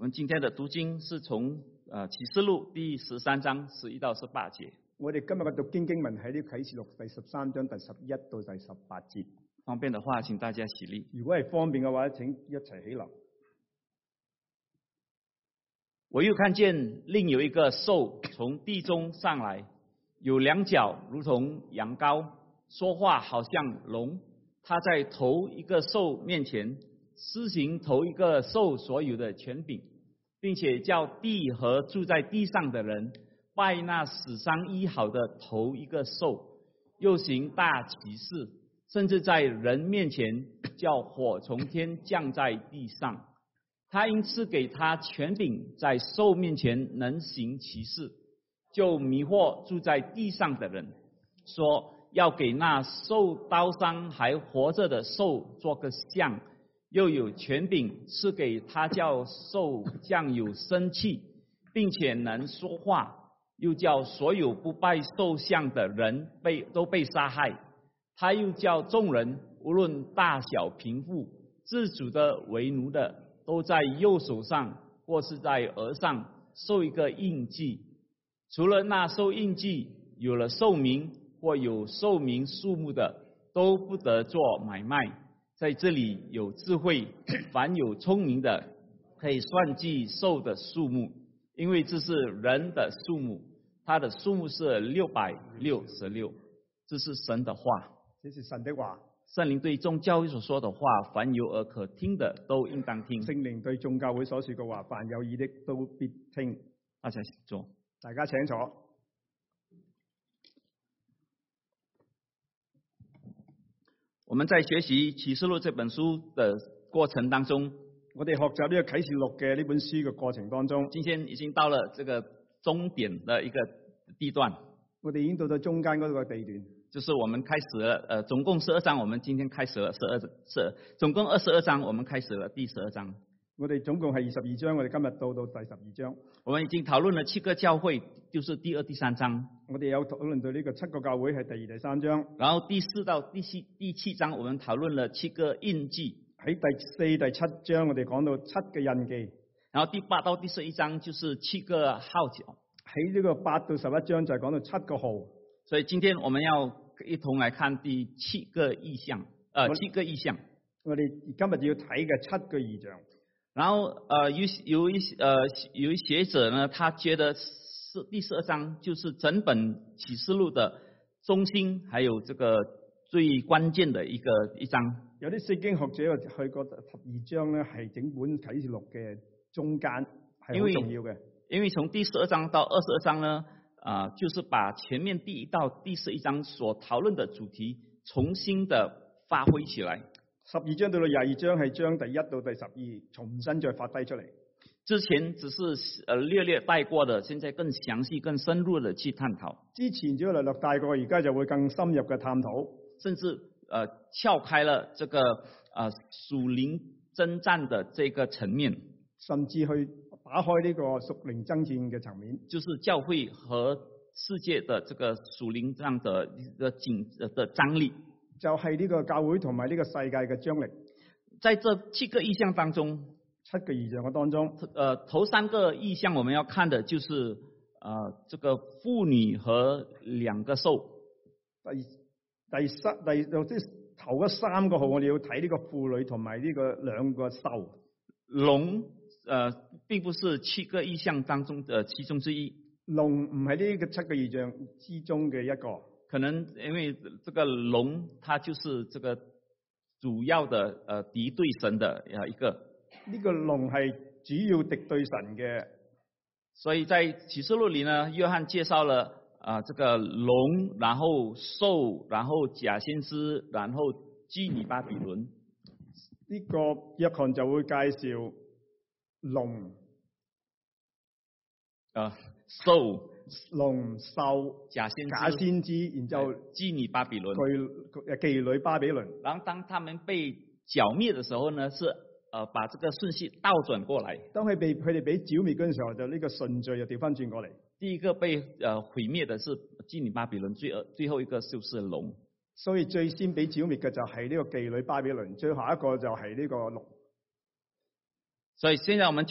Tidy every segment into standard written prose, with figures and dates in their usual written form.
我们今天的讀經是從啟示錄第13章11到18節。 我哋今日嘅讀經經文喺呢啟示錄第13章第11到第18節。 方便的話，請大家起立。 如果係方便嘅話，請一齊起立。 我又看見另有一個獸從地中上來，有兩腳如同羊羔，說話好像龍。他在頭一個獸面前施行頭一個獸所有的權柄，並且叫地和住在地上的人拜那死傷醫好的頭一個獸，又行大奇事，甚至在人面前叫火從天降在地上。他因賜給他權柄，在獸面前能行奇事，就迷惑住在地上的人，說要給那受刀傷還活着的獸做個像，又有權柄賜給他，叫獸像有生氣，並且能說話，又叫所有不拜獸像的人都被殺害。他又叫眾人，無論大小貧富，自主的為奴的，都在右手上或是在額上受一個印記，除了那受印記有了壽命或有壽命數目的，都不得做買賣。在這裡有智慧，凡有聰明的，可以算計獸的數目，因為這是人的數目，它的數目是666。這是神的話。 這是神的話。 聖靈對眾教會所說的話，凡有耳可聽的，都應當聽。 聖靈對眾教會所說嘅話，凡有耳的都必聽。 大家坐。 大家請坐。 我們在學習啟示錄這本書的過程當中， 我哋學習呢個啟示錄嘅呢本書嘅過程當中， 今天已經到了這個終點的一個地段。 我哋已經到咗中間嗰個地段。 就是我們開始了，總共12章，我們今天開始了總共22章，我們開始了第12章。 我哋總共係22章，我哋今日到第12章。 我們已經討論了7個教會，就是第2、第3章。 我哋有討論到呢個7個教會係第2、第3章。 然後第4到第7章，我們討論了7個印記。 喺第4、第7章，我哋講到7個印記。 然後第8到第11章就是7個號角。 喺呢個8到11章就係講到7個號。 所以今天我們要一同來看第7個異象，7個異象。 我哋今日要睇嘅7個異象。 然後有一學者呢，他覺得第12章就是整本啟示錄的中心，還有這個最關鍵的一章。 有啲聖經學者佢覺得12章呢係整本啟示錄嘅中間，係好重要嘅。 因為從第12章到22章呢，就是把前面第1到第11章所討論的主題重新的發揮起來。12 章到到22章係將第1到第12重新再發揮出嚟。 之前只是略略帶過的，現在更詳細、更深入的去探討。 之前只係略略帶過，而家就會更深入嘅探討， 甚至撬開了這個屬靈征戰的這個層面， 甚至去打開呢個屬靈征戰嘅層面， 就是教會和世界的這個屬靈這樣的張力， 就係呢個教會同埋呢個世界嘅張力。 在這7個異象當中 ，7個異象嘅當中， 頭3個異象我們要看的就是這個婦女和2個獸。 即頭嗰3個號，我哋要睇呢個婦女同埋呢個2個獸。 龍並不是7個異象當中的其中之一。 龍唔係呢個7個異象之中嘅一個。 可能因為這個龍，它就是這個主要的敵對神的一個。 呢個龍係主要敵對神嘅。 所以在啟示錄裏呢，約翰介紹了這個龍，然後獸，然後假先知，然後基尼巴比倫。 呢個約翰就會介紹龍、 獸、 龍獸、假先知，然之後基尼巴比倫、 妓女巴比倫。 然後當他們被剿滅的時候呢，是把這個順序倒轉過來。 當佢哋被剿滅嗰陣時候，就呢個順序又調翻轉過嚟。 第一個被毀滅的是基尼巴比倫，最後一個就是龍。 所以最先被剿滅嘅就係呢個妓女巴比倫，最後一個就係呢個龍。 所以現在我們就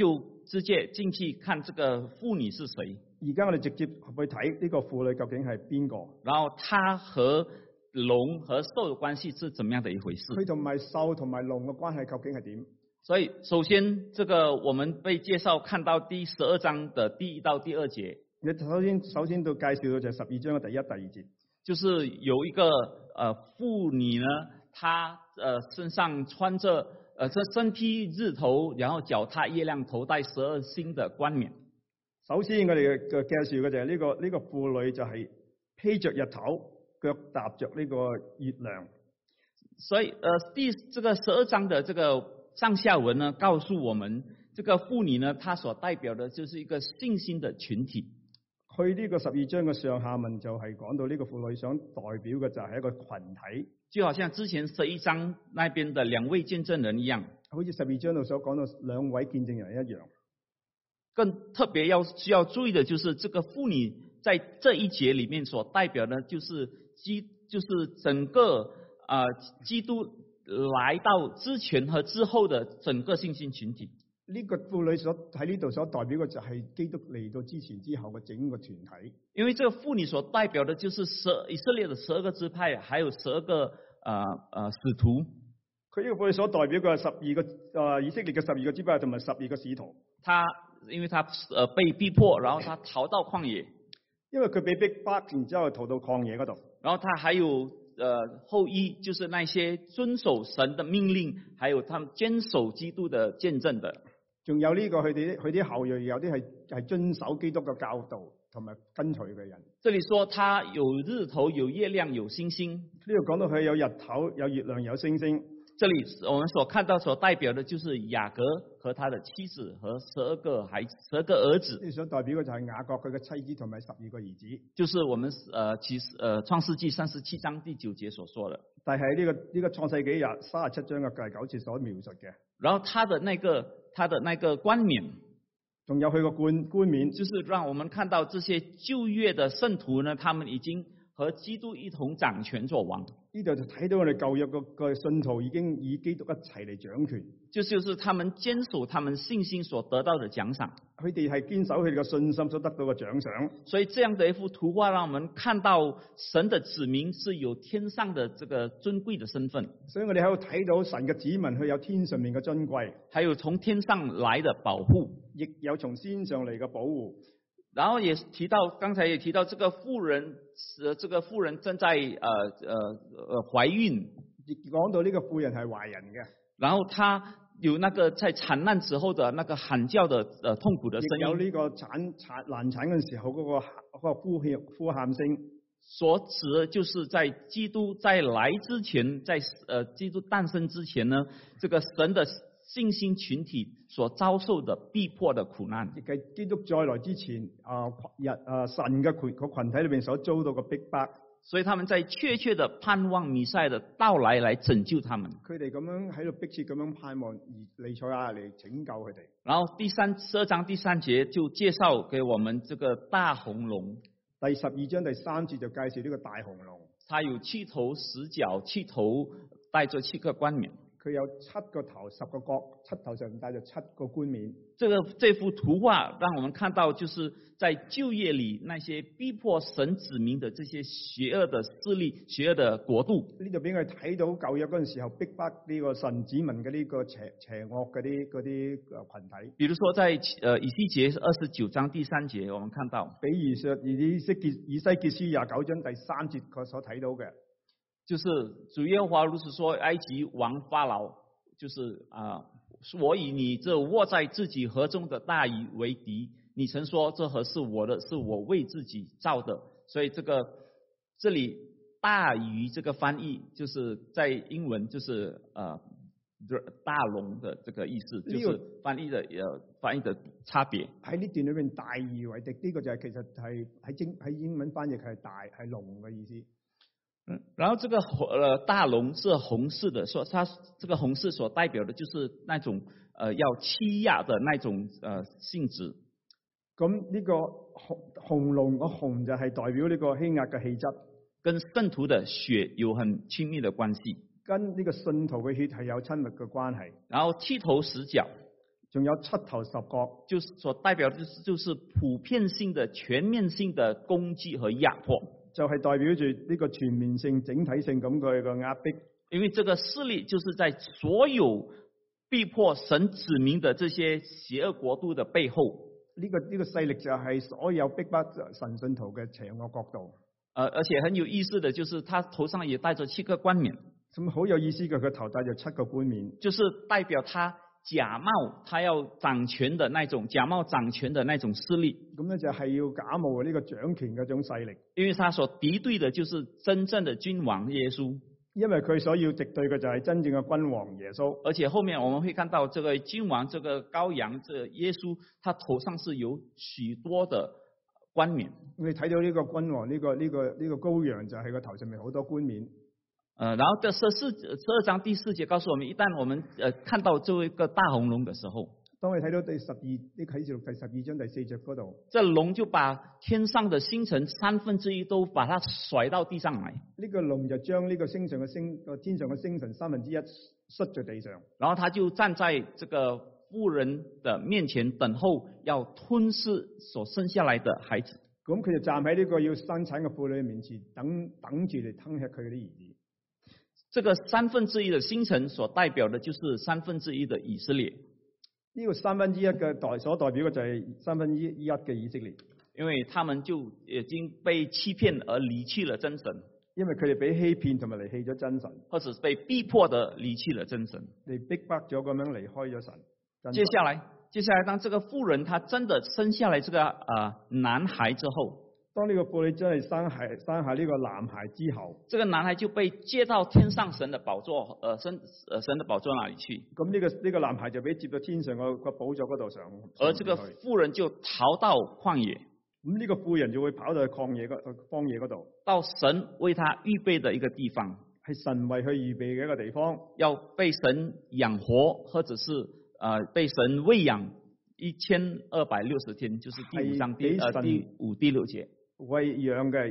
直接進去看這個婦女是誰。 而家我哋直接去睇呢個婦女究竟係邊個？ 然後她和龍和獸的關係是怎麼樣的一回事？ 佢同埋獸同埋龍嘅關係究竟係點？ 所以首先，這個我們被介紹看到第12章的第1到第2節。 你首先都介紹到就係12章嘅第1、第2節， 就是有一個婦女呢，她身上穿着身披日頭，然後腳踏月亮，頭戴12星的冠冕。 首先我哋嘅介紹嘅就係呢個婦女就係披着日頭，腳踏着呢個月亮。 所以這個12章的這個上下文呢，告訴我們，這個婦女呢，她所代表的就是一個信心的群體。 佢呢個12章嘅上下文就係講到呢個婦女想代表嘅就係一個群體， 就好像之前11章那邊的2位見證人一樣， 好似12章度所講到2位見證人一樣。 更特別需要注意的就是，這個婦女在這一節裏面所代表的，就是整個基督來到之前和之後的整個信心群體。 呢個婦女所喺呢度所代表嘅就係基督嚟到之前之後嘅整個團體。因為這個婦女所代表的就是以色列的12個支派，還有12個使徒。佢呢個婦女所代表嘅12個以色列嘅12個支派同埋12個使徒。因為他被逼迫，然後他逃到曠野。因為佢被逼迫，然之後逃到曠野嗰度。然後他還有後裔，就是那些遵守神的命令，還有他們堅守基督的見證的。仲有呢個佢啲後裔，有啲係遵守基督嘅教導同埋跟隨嘅人。這裏說他有日頭，有月亮，有星星。呢度講到佢有日頭，有月亮，有星星。這裏我們所看到所代表的就是雅各和他的妻子和12個兒子。呢所代表嘅就係雅各佢嘅妻子同埋12個兒子。就是我們創世紀37章第9節所說的。但係呢個創世紀37章嘅第9節所描述嘅。然後他的那個冠冕，仲有佢個冠冕，就是讓我們看到這些舊約的聖徒呢，他們已經和基督一同掌權作王。呢度就睇到我哋舊約個信徒已經以基督一齊嚟掌權。就是他們堅守他們信心所得到的獎賞。佢哋係堅守佢哋嘅信心所得到嘅獎賞。所以這樣的一幅圖畫，讓我們看到神的子民是有天上的這個尊貴的身份。所以我哋喺度睇到神嘅子民，佢有天上面嘅尊貴，還有從天上來的保護，亦有從天上嚟嘅保護。然後也提到，剛才也提到這個婦人正在懷孕，講到呢個婦人係懷孕嘅。然後她有那個在產難時候的那個喊叫的痛苦的聲音，有呢個難產嘅時候嗰個呼喊聲，所指的就是在基督在來之前，在基督誕生之前呢，這個神的信心群體所遭受的逼迫的苦難，亦係基督再來之前神嘅群體裏面所遭到嘅逼迫，所以他們在確切的盼望彌賽亞的到來拯救他們。佢哋咁樣喺度迫切咁樣盼望彌賽亞嚟拯救佢哋。然後12章第3節就介紹給我們這個大紅龍。第12章第3節就介紹呢個大紅龍，它有7頭10腳，7頭帶着7個冠冕。佢有7個頭10個角，7頭上帶着7個冠冕。這幅圖畫讓我們看到，就是在舊約裏那些逼迫神子民的這些邪惡的勢力、邪惡的國度。呢度俾我哋睇到舊約嗰陣時候逼迫呢個神子民嘅呢個邪惡嗰啲群體。比如說在以西結29章第3節，我們看到，比如說以西結書29章第3節佢所睇到嘅。就是主耶和華如此說，埃及王法老，就是我以你這臥在自己河中的大魚為敵，你曾說這河是我的，是我為自己造的。所以這裏大魚這個翻譯，就是在英文就是大龍的這個意思，就是翻譯的差別。喺呢段裏面，大魚為敵呢個就係其實係喺英文翻譯係龍嘅意思。然後這個大龍是紅色的，說它這個紅色所代表的就是那種要欺壓的那種性質。咁呢個紅龍個紅就係代表呢個欺壓嘅氣質，跟聖徒的血有很親密的關係，跟呢個信徒嘅血係有親密嘅關係。然後7頭10腳仲有7頭10角， 就是所代表的就是普遍性的、全面性的攻擊和壓迫， 就係代表住呢個全面性、整體性咁嘅個壓迫。 因為這個勢力就是在所有逼迫神子民的這些邪惡國度的背後。 呢個勢力就係所有逼迫神信徒嘅邪惡國度。 而且很有意思的就是他頭上也戴着7個冠冕。 咁好有意思嘅，佢頭戴着7個冠冕， 就是代表他假冒他要掌權的那種假冒掌權的那種勢力。 咁咧就係要假冒呢個掌權嗰種勢力。 因為他所敵對的就是真正的君王耶穌。 因為佢所要敵對嘅就係真正嘅君王耶穌。 而且後面我們會看到這個君王，這個羔羊，這個耶穌，他頭上是有許多的冠冕。 我哋睇到呢個君王，呢個羔羊就係個頭上面好多冠冕。 然後這12章第4節告訴我們，一旦我們看到這一個大紅龍的時候， 當我哋睇到啟示錄第12章第4節嗰度， 這龍就把天上的星辰1/3都把它甩到地上來。 呢個龍就將呢個天上嘅星辰1/3摔在地上， 然後他就站在這個婦人的面前，等候要吞噬所生下來的孩子。 咁佢就站喺呢個要生產嘅婦女面前，等住嚟吞吃佢啲兒子。 這個1/3的星辰所代表的就是1/3的以色列。 呢個1/3嘅所代表嘅就係1/3嘅以色列， 因為他們就已經被欺騙而離棄了真神， 因為佢哋被欺騙同埋離棄咗真神， 或者是被逼迫的離棄了真神， 你逼迫咗咁樣離開咗神。 接下來當這個婦人她真的生下來這個男孩之後， 當呢個婦女真係生下呢個男孩之後， 這個男孩就被接到天上神的寶座，神的寶座那裡去。 咁呢個男孩就被接到天上個寶座嗰度上。 而這個婦人就逃到曠野。 咁呢個婦人就會跑到荒野嗰度， 到神為他預備的一個地方， 係神為佢預備嘅一個地方， 要被神養活，或者是被神餵養1260天，就是第5章第5、第6節。 餵養嘅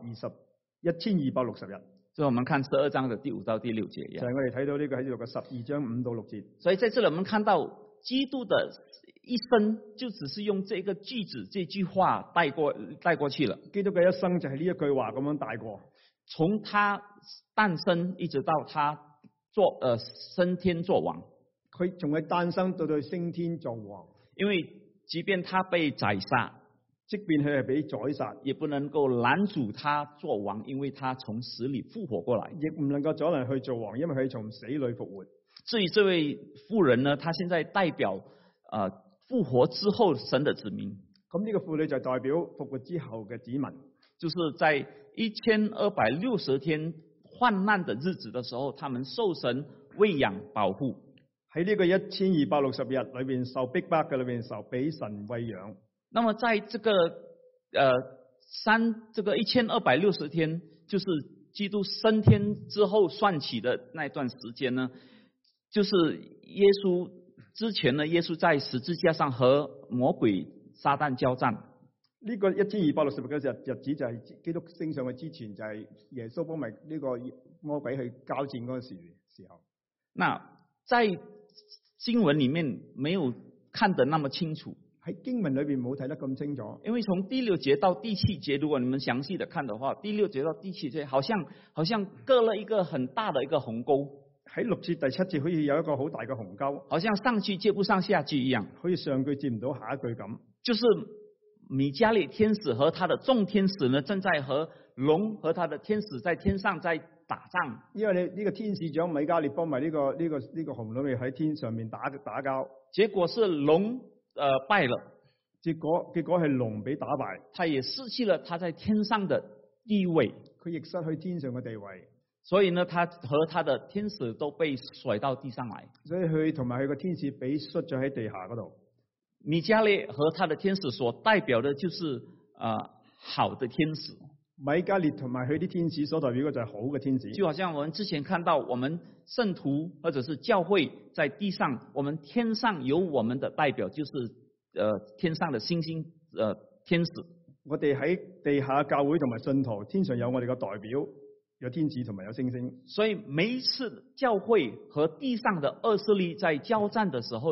1260日， 所以我們看12章的第5到第6節。 就係我哋睇到呢個喺度嘅12章5到6節。 所以在這裡我們看到基督的一生就只是用這個句子、這句話帶過去了。 基督嘅一生就係呢一句話咁樣帶過， 從他誕生一直到他升天作王。 佢從佢誕生到佢升天作王， 因為即便他被宰殺， 即便佢係被宰殺， 也不能夠攔阻他做王，因為他從死裡復活過來。 亦唔能夠阻攔佢做王，因為佢從死裡復活。 至於這位婦人呢，她現在代表復活之後神的子民。 咁呢個婦女就代表復活之後嘅子民， 就是在1260天患難的日子的時候，他們受神餵養保護。 喺呢個1260日裏邊受逼迫嘅裏邊受俾神餵養。 那麼在這個1260天，就是基督升天之後算起的那段時間呢，就是耶穌之前呢，耶穌在十字架上和魔鬼撒旦交戰。 呢個1260日嘅日子就係基督升上去之前，就係耶穌幫埋呢個魔鬼去交戰嗰個時候。 那在經文裏面沒有看得那麼清楚， 喺經文裏邊冇睇得咁清楚。 因為從第6節到第7節，如果你們詳細的看的話，第6節到第7節好像隔了一個很大的一個鴻溝。 喺6節第7節好似有一個好大嘅鴻溝， 好像上句接不上下句一樣， 好似上句接唔到下一句咁。 就是米迦勒天使和他的眾天使呢，正在和龍和他的天使在天上在打仗。 因為你呢個天使長米迦勒幫埋呢個紅龍喺天上面打交， 結果是龍敗了， 結果係龍被打敗， 他也失去了他在天上的地位， 佢亦失去天上嘅地位。 所以呢，他和他的天使都被甩到地上來。 所以佢同埋佢個天使被摔咗喺地下嗰度。 米迦勒和他的天使所代表的就是好的天使。 米迦勒同埋佢啲天使所代表嘅就係好嘅天使。 就好像我們之前看到，我們聖徒或者是教會在地上，我們天上有我們的代表，就是天上的星星天使。 我哋喺地下教會同埋信徒，天上有我哋嘅代表，有天使同埋有星星。 所以每一次教會和地上的惡勢力在交戰的時候呢，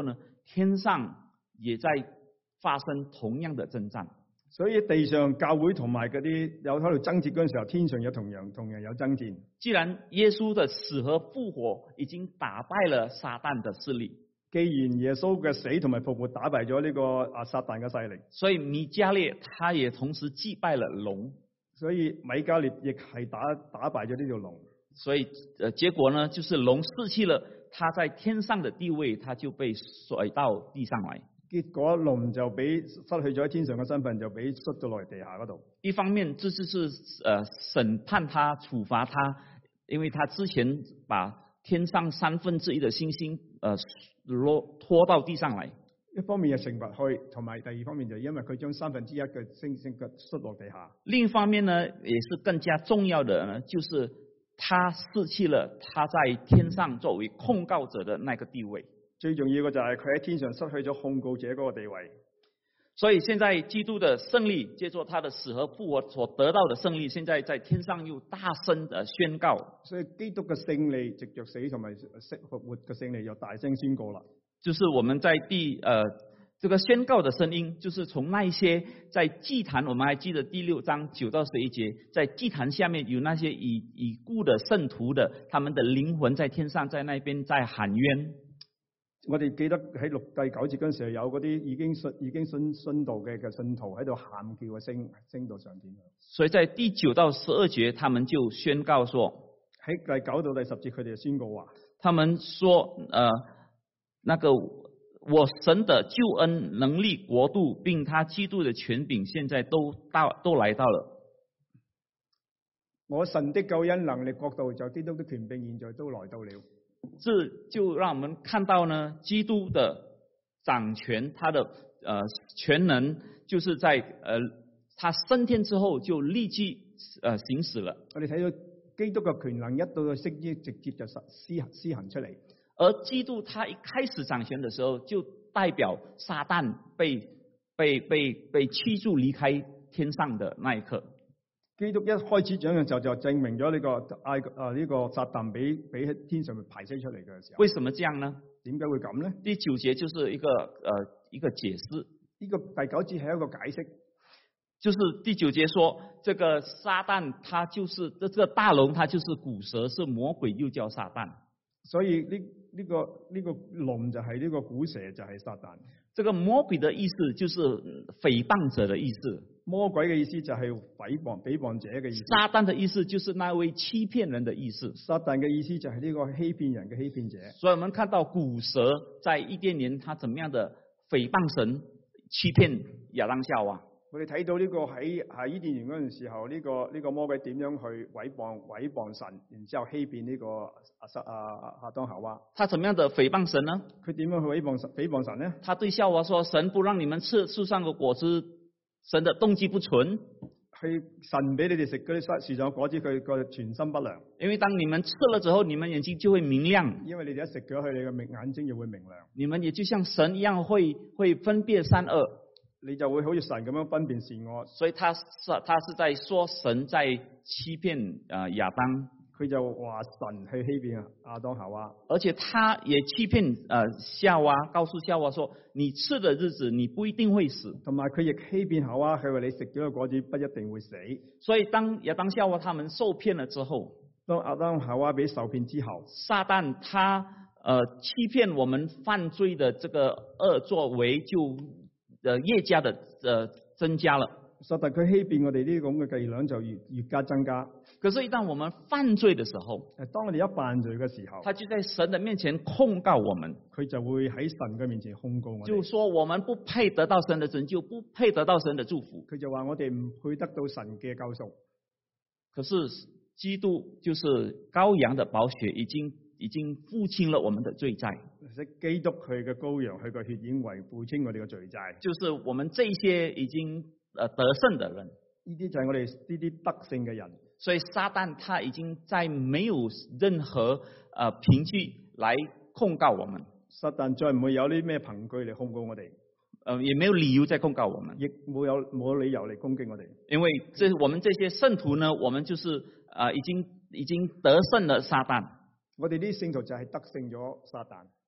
天上也在發生同樣的征戰。 所以地上教會同埋嗰啲有喺度爭戰嗰陣時候，天上有同樣有爭戰。 既然耶穌的死和復活已經打敗了撒旦的勢力， 既然耶穌嘅死同埋復活打敗咗呢個撒旦嘅勢力， 所以米迦列他也同時擊敗了龍。 所以米迦列亦係打敗咗呢條龍。 所以結果呢，就是龍失去了他在天上的地位，他就被甩到地上來。 結果龍就俾失去咗喺天上嘅身份，就俾摔咗落嚟地下嗰度。 一方面，這就是審判他、處罰他，因為他之前把天上1/3的星星拖到地上來。 一方面係懲罰佢，同埋第二方面就因為佢將1/3嘅星星嘅摔落地下。 另一方面呢，也是更加重要的呢，就是他失去了他在天上作為控告者的那個地位。 最重要嘅就係佢喺天上失去咗控告者嗰個地位。 所以現在基督的勝利，借助他的死和復活所得到的勝利，現在在天上又大聲的宣告。 所以基督嘅勝利，藉着死同埋復活嘅勝利，又大聲宣告啦。 就是我們在這個宣告的聲音，就是從那一些在祭壇，我們還記得第6章9到11節，在祭壇下面有那些已故的聖徒的，他們的靈魂在天上，在那邊在喊冤。 我哋記得喺第9節嗰陣時候，有嗰啲已經殉道嘅信徒喺度喊叫嘅升到上天。 所以在第9到12節，他們就宣告說， 喺第9到第10節，佢哋就宣告話， 他們說，那個我神的救恩、能力、國度，並他基督的權柄，現在都來到了。 我神的救恩、能力、國度，就基督的權柄，現在都來到了。 這就讓我們看到呢，基督的掌權，他的權能，就是在他升天之後就立即行使了。 我哋睇到基督嘅權能一到升天，直接就施行出嚟。 而基督他一開始掌權的時候，就代表撒旦被驅逐離開天上的那一刻。 基督一開始掌權就證明咗呢個撒旦俾喺天上面排擠出嚟嘅時候。 為什麼這樣呢？ 點解會咁呢？ 第9節就是一個解釋。 呢個第9節係一個解釋， 就是第9節說，這個撒旦他就是這個大龍，他就是古蛇，是魔鬼，又叫撒旦。 所以呢個龍就係呢個古蛇，就係撒旦。 這個魔鬼的意思就是誹謗者的意思。 魔鬼嘅意思就係誹謗者嘅意思。 撒旦的意思就是那位欺騙人的意思。 撒旦嘅意思就係呢個欺騙人嘅欺騙者。 所以我們看到古蛇在伊甸園，他怎麼樣的誹謗神、欺騙亞當夏娃。 我哋睇到呢個喺伊甸園嗰陣時候，呢個魔鬼點樣去誹謗神，然之後欺騙呢個亞當夏娃。 他怎麼樣的誹謗神呢？ 佢點樣去誹謗神呢？ 他對夏娃說：神不讓你們吃樹上的果子，神的動機不純。 神俾你哋食嗰啲樹上嘅果子，佢個全心不良。 因為當你們吃了之後，你們眼睛就會明亮。 因為你哋一食咗佢，你嘅眼睛就會明亮。 你們也就像神一樣會分辨善惡。 你就會好似神咁樣分辨善惡。所以他是在說神在欺騙亞當， 佢就話神去欺騙亞當夏娃， 而且他也欺騙夏娃，告訴夏娃說：你吃的日子你不一定會死。 同埋佢亦欺騙夏娃，佢話你食咗個果子不一定會死。 所以當亞當夏娃他們受騙了之後， 當亞當夏娃被受騙之後， 撒旦他欺騙我們犯罪的這個惡作為就越加的增加了。 撒旦佢欺騙我哋呢啲咁嘅伎倆就越加增加。 可是，一旦我們犯罪的時候， 當我哋一犯罪嘅時候， 他就在神的面前控告我們。 佢就會喺神嘅面前控告我哋， 就說我們不配得到神的拯救，不配得到神的祝福。 佢就話我哋唔配得到神嘅救贖。 可是基督就是羔羊的寶血，已經付清了我們的罪債。 基督佢嘅羔羊，佢嘅血已經為付清我哋嘅罪債。就是我們這些已經得勝的人， 呢啲就係我哋呢啲得勝嘅人。 所以撒旦他已經再沒有任何憑據來控告我們。 撒旦再唔會有啲咩憑據嚟控告我哋， 也沒有理由再控告我們， 亦冇理由嚟攻擊我哋。 因為我們這些聖徒呢，我們就是已經得勝了撒旦。 我哋啲聖徒就係得勝咗撒旦。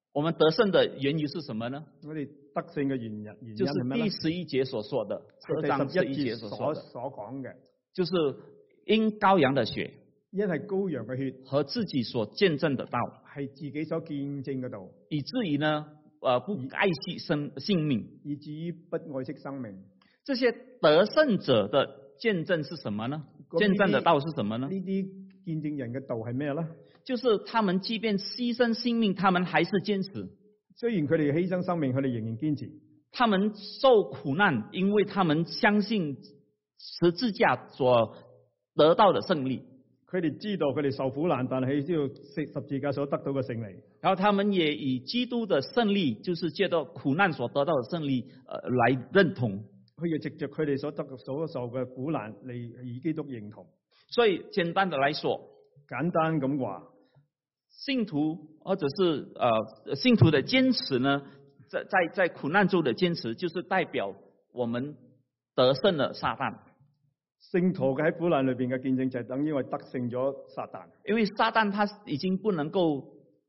我們得勝的原因是什麼呢？ 我哋得勝嘅原因就是係咩咧？ 第11節所說的，12章11節所說的， 所講嘅， 就是因羔羊的血， 因係羔羊嘅血和自己所見證的道， 係自己所見證嘅道， 以至於呢，不愛惜性命， 以至於不愛惜生命。 這些得勝者的見證是什麼呢？見證的道是什麼呢？ 呢啲見證人嘅道係咩咧？ 就是他們即便犧牲性命，他們還是堅持。 雖然佢哋犧牲生命，佢哋仍然堅持。 他們受苦難，因為他們相信十字架所得到的勝利。 佢哋知道佢哋受苦難，但係知道十字架所得到嘅勝利。 然後他們也以基督的勝利，就是借到苦難所得到的勝利，來認同。 佢要藉着佢哋所受嘅苦難嚟以基督認同。 所以簡單的來說， 簡單咁話， 信徒或者是信徒的堅持呢，在苦難中的堅持，就是代表我們得勝了撒旦。 聖徒嘅喺苦難裏邊嘅見證就係等於我得勝咗撒旦。因為撒旦他已經不能夠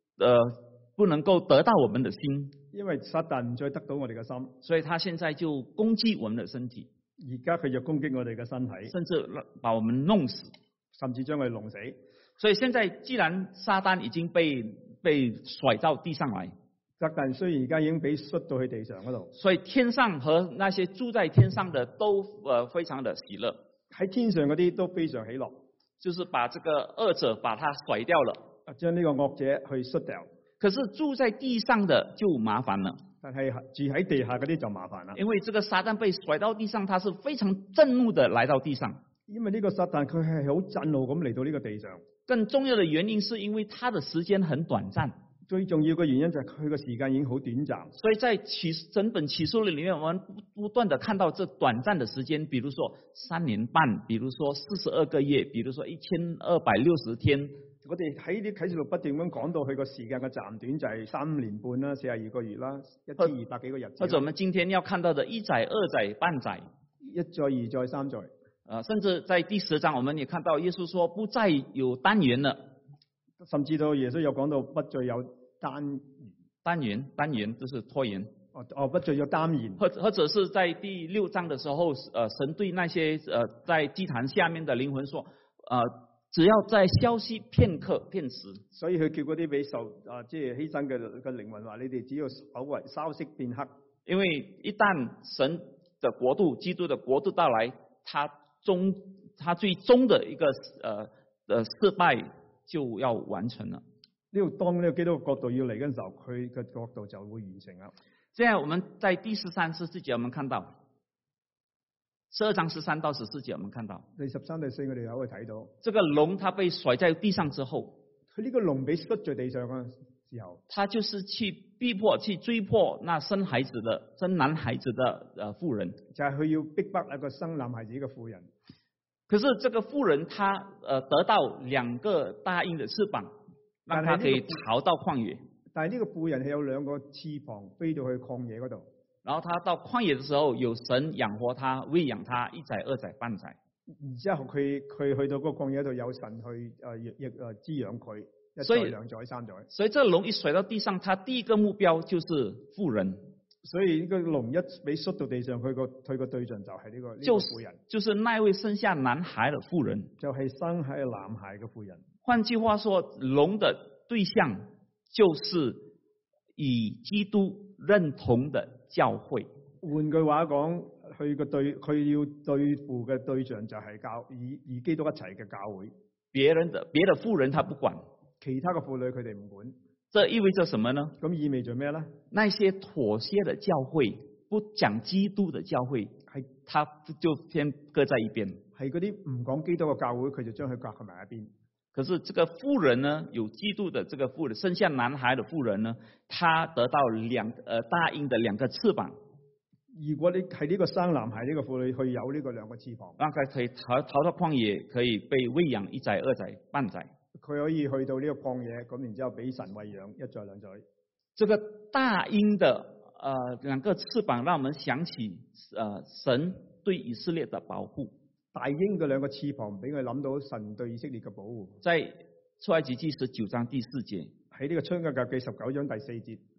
得到我們的心， 因為撒旦唔再得到我哋嘅心， 所以他現在就攻擊我們的身體。 而家佢就攻擊我哋嘅身體， 甚至把我們弄死， 甚至將佢弄死。 所以現在既然撒旦已經被甩到地上來， 撒旦雖然而家已經被摔到去地上嗰度， 所以天上和那些住在天上的都非常的喜樂。 喺天上嗰啲都非常喜樂， 就是把這個惡者把他甩掉了， 將呢個惡者去摔掉。 可是住在地上的就麻煩了， 但係住喺地下嗰啲就麻煩啦。 因為這個撒旦被甩到地上，他是非常震怒的來到地上。 因為呢個撒旦佢係好震怒咁嚟到呢個地上。 更重要的原因是因為他的時間很短暫。 最重要嘅原因就係佢嘅時間已經好短暫。 所以在整本啟示錄裏面，我們不斷的看到這短暫的時間，比如說3年半，比如說42個月，比如說1260天。 我哋喺啲啟示錄不斷咁講到佢個時間嘅暫短就係3年半啦，42個月啦，1200幾個日子。 或者我們今天要看到的1載、2載、半載， 1載、2載、3載。 甚至在第10章，我們也看到耶穌說不再有單元了。 甚至到耶穌有講到不再有單元就是拖延。 不再有單元。 或者是在第6章的時候，神對那些在祭壇下面的靈魂說，只要再休息片刻片時。所以佢叫嗰啲俾受即係犧牲嘅靈魂話，你哋只要稍息片刻。因為一旦神的國度、基督的國度到來，他最終的一個失敗就要完成了。呢度當呢個基督嘅國度要嚟嘅時候，佢嘅國度就會完成啦。現在我們在第13、14節，我們看到12章13到14節，我們看到第13、第14我哋有可以睇到， 這個龍它被甩在地上之後， 佢呢個龍被摔在地上嘅時候， 他就是去逼迫、去追迫那生男孩子的婦人， 就係佢要逼迫那個生男孩子嘅婦人。 可是這個婦人，她得到2個大鷹的翅膀，讓她可以逃到曠野。 但係呢個婦人係有2個翅膀飛到去曠野嗰度。然後他到曠野的時候，有神養活他，餵養他1載、2載、半載。 然之後佢去到嗰個曠野度，有神去滋養佢1載、2載、3載。 所以這個龍一甩到地上，他第一個目標就是婦人。 所以呢個龍一俾摔到地上，佢個對象就係呢個婦人， 就是那位生下男孩的婦人， 就係生喺男孩嘅婦人。 換句話說，龍的對象就是與基督認同的教會。 換句話講，佢要對付嘅對象就係與基督一齊嘅教會。 別的婦人他不管， 其他嘅婦女佢哋唔管。 這意味着什麼呢？ 咁意味着咩呢？ 那些妥協的教會，不講基督的教會，他就先擱在一邊。 係嗰啲唔講基督嘅教會，佢就將佢隔埋一邊。 可是這個婦人呢，有基督的這個婦人，生下男孩的婦人呢，他得到大鷹的2個翅膀。 如果你係呢個生男孩呢個婦女，佢有呢個2個翅膀， 讓佢可以逃到曠野，可以被餵養1載、2載、半載。 佢可以去到呢個曠野，咁然之後俾神餵養1載、2載。 這個大鷹的2個翅膀，讓我們想起神對以色列的保護。 大鷹嘅2個翅膀俾佢諗到神對以色列嘅保護。 在出埃及記19章第4節， 喺呢個出埃及記19章第4節，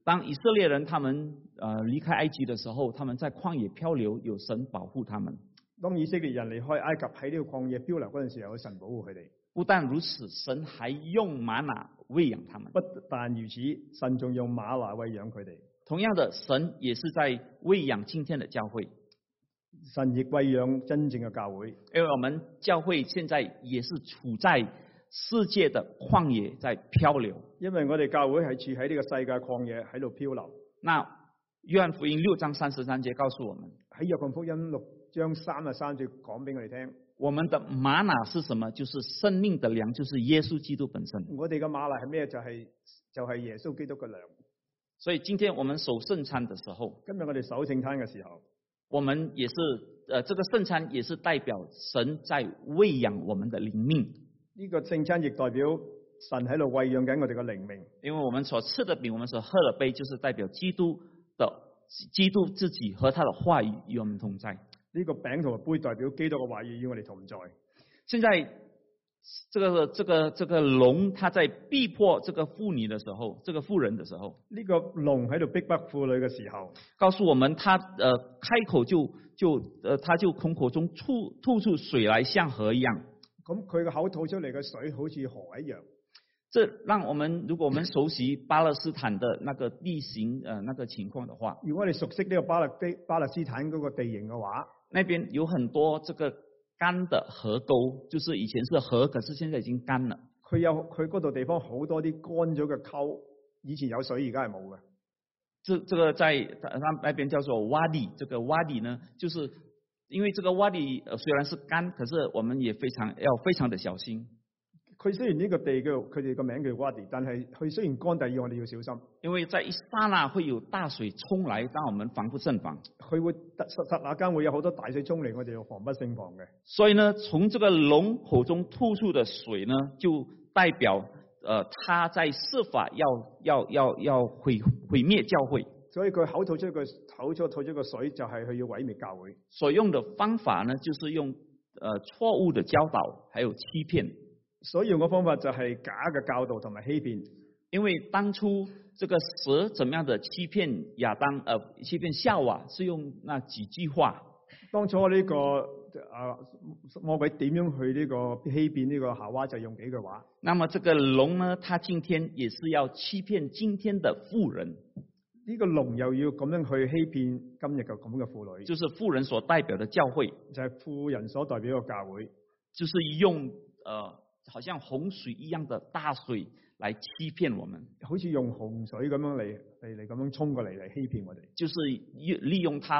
当以色列人他们离开埃及的时候，他们在旷野漂流，有神保护他们。 當以色列人離開埃及喺呢個曠野漂流嗰陣時候，有神保護佢哋。 不但如此，神還用嗎哪餵養他們。 不但如此，神仲用嗎哪餵養佢哋。 同樣的，神也是在餵養今天的教會。 神亦餵養真正嘅教會。 因為我們教會現在也是處在世界的曠野在漂流。 因為我哋教會係處喺呢個世界曠野喺度漂流。 那約翰福音6章33節告訴我們， 喺約翰福音6章33節講俾我哋聽， 我們的嗎哪是什麼？就是生命的糧，就是耶穌基督本身。 我哋嘅嗎哪係咩？就係耶穌基督嘅糧。 所以今天我們守聖餐的時候， 今日我哋守聖餐嘅時候， 我們也是這個聖餐也是代表神在餵養我們的靈命。 呢個聖餐亦代表神喺度餵養緊我哋嘅靈命。 因為我們所吃的餅，我們所喝的杯，就是代表基督自己和他的話語與我們同在。 呢個餅同埋杯代表基督嘅話語與我哋同在。 現在這個龍，他在逼迫這個婦女的時候，這個婦人的時候， 呢個龍喺度逼迫婦女嘅時候， 告訴我們他開口他就從口中吐出水來，像河一樣。 咁佢個口吐出嚟嘅水好似河一樣。 這讓我們，如果我們熟悉巴勒斯坦的那個地形那個情況的話， 如果我哋熟悉呢個巴勒斯坦嗰個地形嘅話， 那邊有很多這個乾的河溝，就是以前是河，可是現在已經乾了。 佢嗰度地方好多啲乾咗嘅溝，以前有水，而家係冇嘅。 這個在那邊叫做洼地，這個洼地呢，就是因為這個洼地雖然是乾，可是我們也要非常的小心。 佢雖然呢個地佢哋個名叫洼地，但係佢雖然乾，但係我哋要小心。因為在一剎那會有大水衝來，讓我們防不勝防。 佢會剎那間會有好多大水衝嚟，我哋要防不勝防嘅。 所以呢，從這個龍口中吐出的水呢，就代表他在設法要毀滅教會。 所以佢口吐出個水，就係佢要毀滅教會。 所用的方法呢，就是用錯誤的教導，還有欺騙。 所以用嘅方法就係假嘅教導同埋欺騙。 因為當初這個蛇怎麼樣的欺騙亞當，欺騙夏娃，是用那幾句話。 當初呢個魔鬼點樣去呢個欺騙呢個夏娃，就用幾句話。 那麼這個龍呢，他今天也是要欺騙今天的婦人。 呢個龍又要咁樣去欺騙今日嘅咁嘅婦女。 就是婦人所代表的教會， 就係婦人所代表嘅教會， 就是用好像洪水一樣的大水來欺騙我們， 好似用洪水咁樣嚟咁樣衝過嚟欺騙我哋， 就是利用它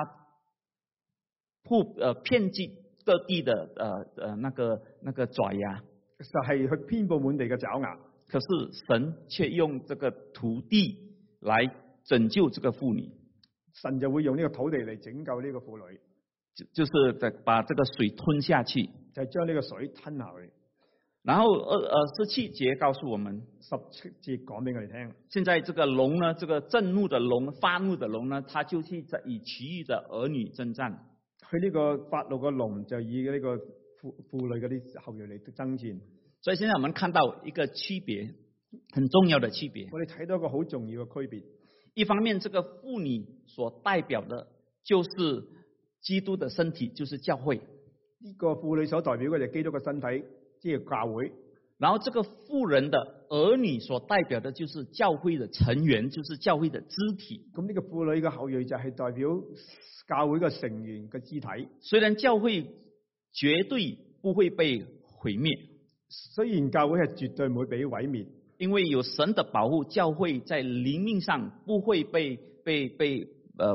遍及各地的那個爪牙， 就係去遍布滿地嘅爪牙。 可是神卻用這個土地來拯救這個婦女， 神就會用呢個土地嚟拯救呢個婦女， 就是把這個水吞下去， 就係將呢個水吞下去。 然後17節告訴我們 ，17節講俾我哋聽。 現在這個龍呢，這個震怒的龍、發怒的龍呢，他就去與其餘的兒女爭戰。 佢呢個發怒嘅龍就以呢個婦女嗰啲後裔嚟爭戰。 所以現在我們看到一個區別，很重要的區別。 我哋睇到一個好重要嘅區別。 一方面，這個婦女所代表的，就是基督的身體，就是教會。 呢個婦女所代表嘅就係基督嘅身體。即係教會， 然後這個婦人的兒女所代表的就是教會的成員，就是教會的肢體。 咁呢個婦女嘅後裔就係代表教會嘅成員嘅肢體。 雖然教會絕對不會被毀滅， 雖然教會係絕對唔會被毀滅， 因為有神的保護，教會在靈命上不會被毀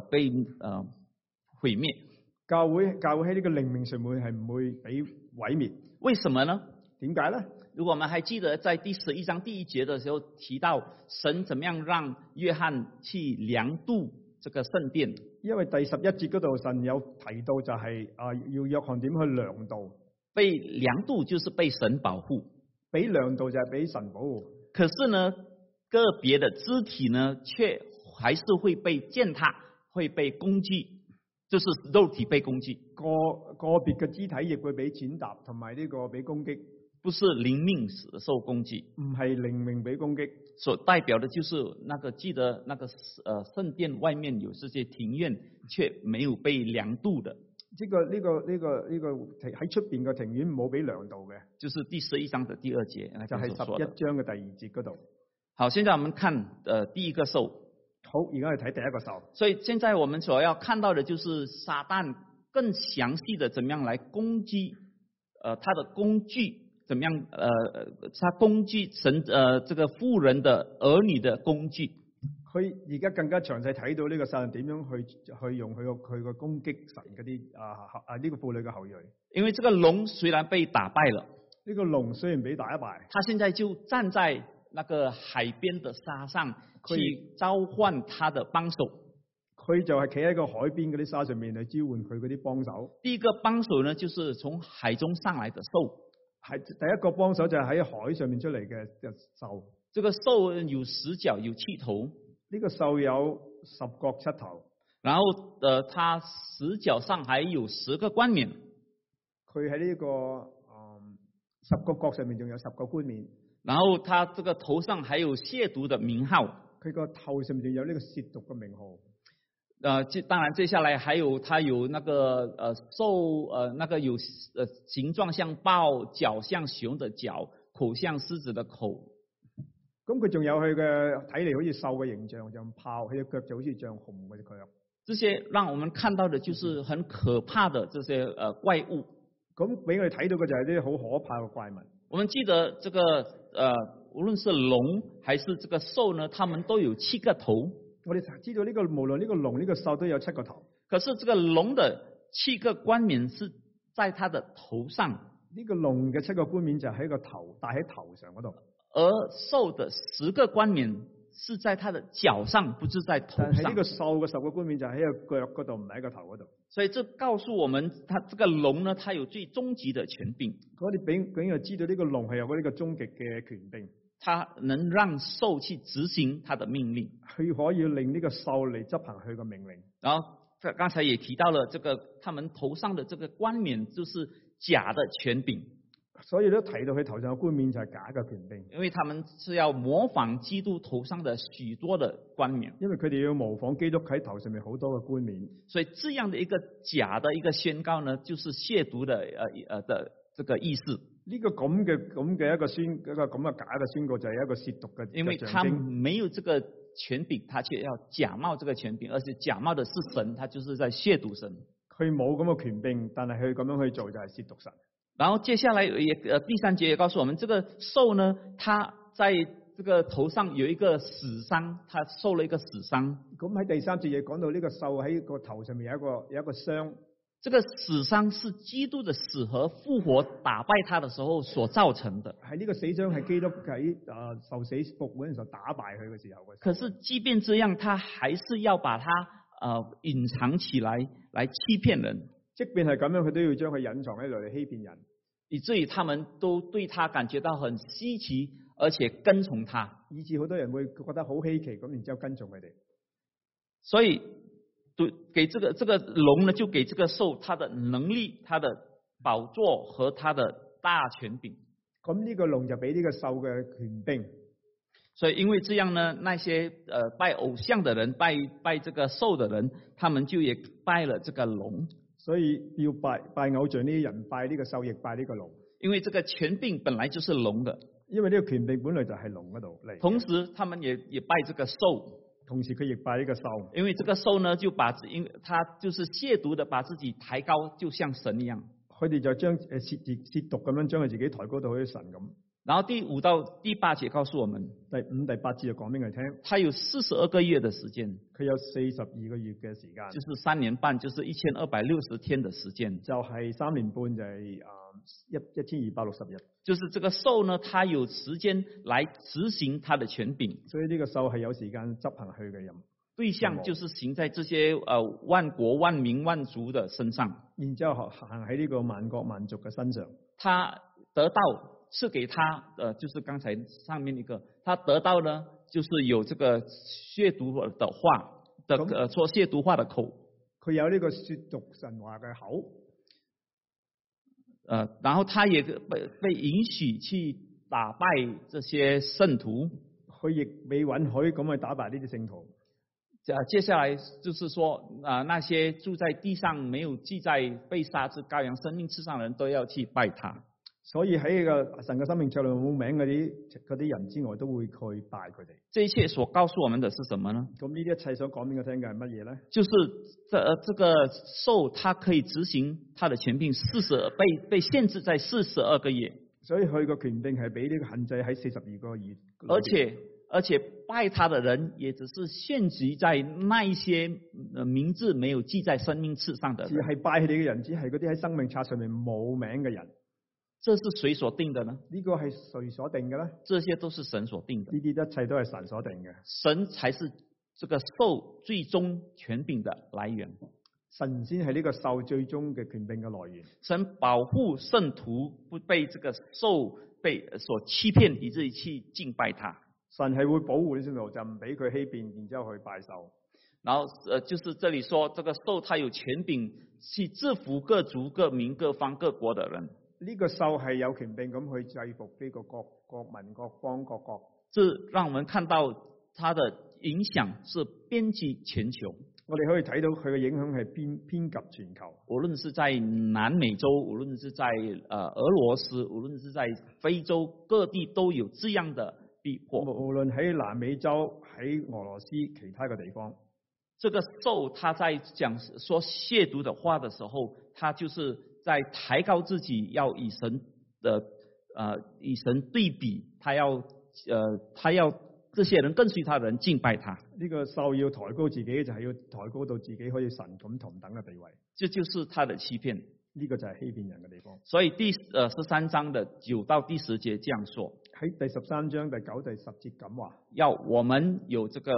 滅。 教會喺呢個靈命上面係唔會被毀滅。 為什麼呢？ 點解呢？ 如果我們還記得在第11章第1節的時候提到神怎麼樣讓約翰去量度這個聖殿， 因為第11節嗰度神有提到就係要約翰點去量度， 被量度就是被神保護， 俾量度就係俾神保護。 可是呢，個別的肢體呢，卻還是會被踐踏，會被攻擊，就是肉體被攻擊。 個別嘅肢體亦會俾踐踏，同埋呢個俾攻擊。 不是靈命受攻擊， 唔係靈命俾攻擊， 所代表的就是那個記得那個聖殿外面有這些庭院，卻沒有被量度的。 呢個喺出邊嘅庭院冇俾量度嘅， 就是第11章的第2節， 就係11章嘅第2節嗰度。 好，現在我們看第一個獸。 好，而家去睇第一個獸。 所以現在我們所要看到的就是撒旦更詳細的怎麼樣來攻擊，他的工具怎麼樣，他攻擊神這個婦人的兒女的工具。 佢而家更加詳細睇到呢個撒旦點樣去用佢個攻擊神嗰啲呢個婦女嘅後裔。因為這個龍雖然被打敗了，呢個龍雖然被打敗，他現在就站在那個海邊的沙上去召喚他的幫手。佢就係企喺個海邊嗰啲沙上面去召喚佢嗰啲幫手。第一個幫手呢，就是從海中上來的獸。係第一個幫手就係喺海上面出嚟嘅獸。這個獸有10角有7頭。呢個獸有10角7頭。然後它10角上還有10個冠冕。佢喺呢個10個角上面仲有10個冠冕。然後他這個頭上還有褻瀆的名號。佢個頭上面仲有呢個褻瀆嘅名號。當然接下來還有他有那個獸那個有形狀像豹，腳像熊的腳，口像獅子的口。咁佢仲有佢嘅睇嚟好似獸嘅形象，像豹，佢嘅腳就好似像熊嘅腳。這些讓我們看到的就是很可怕的這些怪物。咁俾我哋睇到嘅就係啲好可怕嘅怪物。我們記得這個無論是龍還是這個獸呢，他們都有7個頭。我哋知道呢個無論呢個龍呢個獸都有7個頭。可是這個龍的7個冠冕是在它的頭上。呢個龍嘅7個冠冕就喺個頭戴喺頭上嗰度。而獸的10個冠冕是在它的腳上，不是在頭上。但係呢個獸嘅10個冠冕就喺個腳嗰度，唔喺個頭嗰度。所以這告訴我們，它這個龍呢，它有最終極的權柄。我哋俾佢知道呢個龍係有呢個終極嘅權柄，它能讓獸去執行它的命令，佢可以令呢個獸嚟執行佢嘅命令。然後剛才也提到了，這個他們頭上的這個冠冕就是假的權柄。所以都提到佢頭上嘅冠冕就係假嘅權柄，因為他們是要模仿基督頭上的許多的冠冕，因為佢哋要模仿基督喺頭上面好多嘅冠冕，所以這樣的一個假的一個宣告呢，就是褻瀆的這個意思。呢個咁嘅一個咁嘅假嘅宣告就係一個褻瀆嘅，因為他沒有這個權柄，他卻要假冒這個權柄，而且假冒的是神，他就是在褻瀆神。佢冇咁嘅權柄，但係佢咁樣去做就係褻瀆神。然後接下來也第3節也告訴我們，這個獸呢，它在這個頭上有一個死傷，它受了一個死傷。咁喺第3節也講到呢個獸喺個頭上面有一個傷。這個死傷是基督的死和復活打敗他的時候所造成的。係呢個死傷係基督喺受死復活嗰陣時候打敗佢嘅時候。可是即便這樣，他還是要把它隱藏起來欺騙人。即便係咁樣，佢都要將佢隱藏喺度嚟欺騙人，以至於他們都對他感覺到很稀奇，而且跟從他，以致好多人會覺得好稀奇，咁然之後跟從佢哋。所以對給這個龍呢，就給這個獸他的能力、他的寶座和他的大權柄。咁呢個龍就俾呢個獸嘅權柄。所以因為這樣呢，那些拜偶像的人、拜這個獸的人，他們就也拜了這個龍。所以要拜偶像呢啲人拜呢個獸，亦拜呢個龍，因為這個權柄本來就是龍的，因為呢個權柄本來就係龍嗰度嚟。同時，他們也拜這個獸，同時佢亦拜呢個獸，因為這個獸呢就因為他就是褻瀆的把自己抬高，就像神一樣。佢哋就將褻瀆咁樣將佢自己抬高到好似神咁。然後第5到第8節告訴我們，第5、第8節就講俾佢聽，他有42個月的時間，佢有42個月嘅時間，就是3年半，就是1260天的時間，就係3年半，就係1260日。就是這個獸呢，它有時間來執行它的權柄，所以呢個獸係有時間執行佢嘅任務，對象就是行在這些萬國萬民萬族的身上，然之後行喺呢個萬國萬族嘅身上，他得到。賜給他就是剛才上面一個，他得到呢，就是有這個褻瀆的話的說褻瀆話的口，佢有呢個褻瀆神話嘅口。 然後他也被允許去打敗這些聖徒， 佢亦被允許咁去打敗呢啲聖徒。 接下來就是說，那些住在地上沒有記在被殺之羔羊生命冊上的人都要去拜他。 所以喺個神嘅生命冊裏冇名嗰啲人之外，都會去拜佢哋。 這一切所告訴我們的是什麼呢？ 咁呢啲一切所講俾我聽嘅係乜嘢咧？ 就是這個獸，它可以執行它的權柄被限制在42個月。 所以佢個權柄係俾呢個限制喺42個月。 而且拜他的人也只是限制在那一些名字沒有記在生命冊上的人。 只係拜佢哋嘅人，只係嗰啲喺生命冊上面冇名嘅人。 這是誰所定的呢？ 呢個係誰所定嘅咧？ 這些都是神所定的。 呢啲一切都係神所定嘅。 神才是這個獸最終權柄的來源。 神先係呢個獸最終嘅權柄嘅來源。 神保護聖徒不被這個獸被所欺騙，以至於去敬拜他。 神係會保護呢啲聖徒，就唔俾佢欺騙，然之後去拜獸。 然後就是這裡說，這個獸它有權柄去制服各族、各民、各方、各國的人。 呢個獸係有權柄咁去制服呢個各民、各方、各國。 這讓我們看到它的影響是遍及全球。 我哋可以睇到佢嘅影響係遍及全球。 無論是在南美洲，無論是在俄羅斯，無論是在非洲各地，都有這樣的逼迫。 無論喺南美洲、喺俄羅斯其他嘅地方， 這個獸他在講說褻瀆的話的時候，他就是在抬高自己，要與神對比，他要這些人跟隨他的人敬拜他。 呢個獸要抬高自己，就係要抬高到自己可以神咁同等嘅地位。 這就是他的欺騙。 呢個就係欺騙人嘅地方。 所以第13章的9到第10節這樣說。 喺第13章第9、第10節咁話， 要我們有這個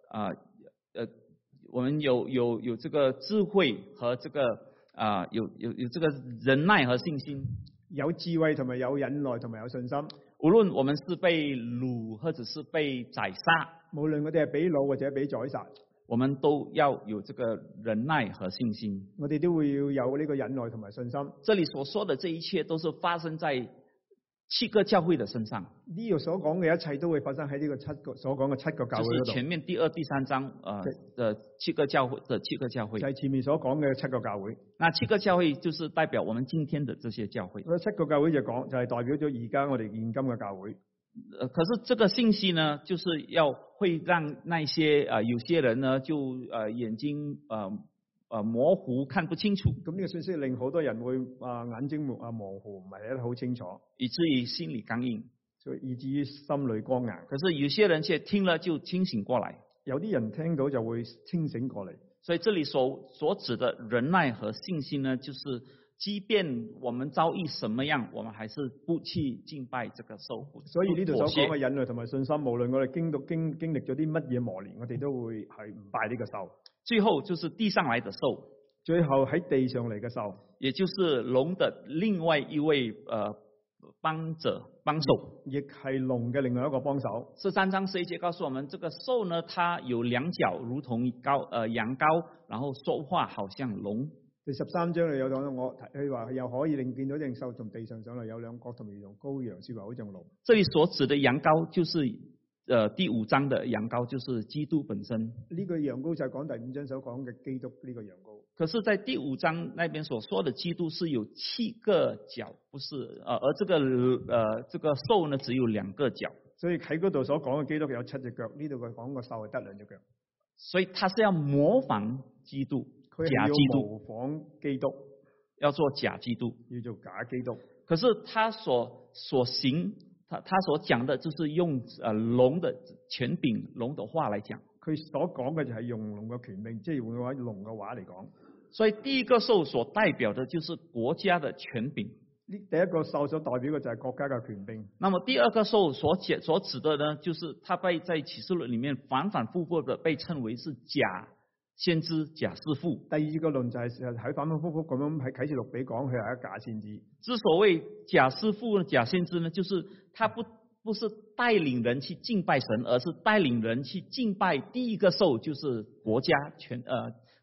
我們有這個智慧和這個有這個忍耐和信心。 有智慧同埋有忍耐同埋有信心。 無論我們是被擄或者是被宰殺， 無論我哋係被擄或者被宰殺， 我們都要有這個忍耐和信心。 我哋都會要有呢個忍耐同埋信心。 這裡所說的這一切都是發生在7個教會的身上。 呢度所講嘅一切都會發生喺呢個所講嘅7個教會嗰度。 就是前面第2、第3章的7個教會的7個教會。 就係前面所講嘅7個教會。 那7個教會就是代表我們今天的這些教會。 嗰7個教會就係代表咗而家我哋現今嘅教會。 可是這個信息呢，就是會讓那些有些人呢就眼睛模糊，看不清楚。咁呢個信息令好多人會眼睛模糊，唔係睇得好清楚，以至於心裏剛硬，以至於心裏剛硬。可是有些人卻聽了就清醒過來，有啲人聽到就會清醒過嚟。所以這裡所指的忍耐和信心呢，就是即便我們遭遇什麼樣，我們還是不去敬拜這個獸。所以呢度所講嘅忍耐同埋信心，無論我哋經歷咗啲乜嘢磨練，我哋都會係唔拜呢個獸。最後就是地上來的獸，最後喺地上嚟嘅獸，也就是龍的另外一位幫手，亦係龍嘅另外一個幫手。13章11節告訴我們，這個獸呢，它有2角，如同羊羔，然後說話好像龍。第13章裏有講佢話又可以令見到隻獸從地上上來，有2角，同如同羔羊，說話好像龍。這裡所指的羊羔就是第5章的羊羔，就是基督本身。呢個羊羔就係講第5章所講嘅基督呢個羊羔。可是，在第5章那邊所說的基督是有7個角，不是而這個獸呢只有2個角。所以喺嗰度所講嘅基督有7隻腳，呢度佢講個獸係得2隻腳。所以他是要模仿基督，假基督，模仿基督，要做假基督，要做假基督。可是他所行。他所講的就是用龍的權柄、龍的話來講。佢所講嘅就係用龍嘅權柄，即係用龍嘅話嚟講。所以第一個獸所代表的就是國家的權柄。呢第一個獸所代表嘅就係國家嘅權柄。那麼第二個獸所指的呢，就是他在啟示錄裡面反反复复的被稱為是假先知、假師傅。第二個論就係喺反反复复咁樣喺啟示錄俾講佢係一個假先知。之所謂假師傅、假先知呢，就是他不是帶領人去敬拜神，而是帶領人去敬拜第一個獸，就是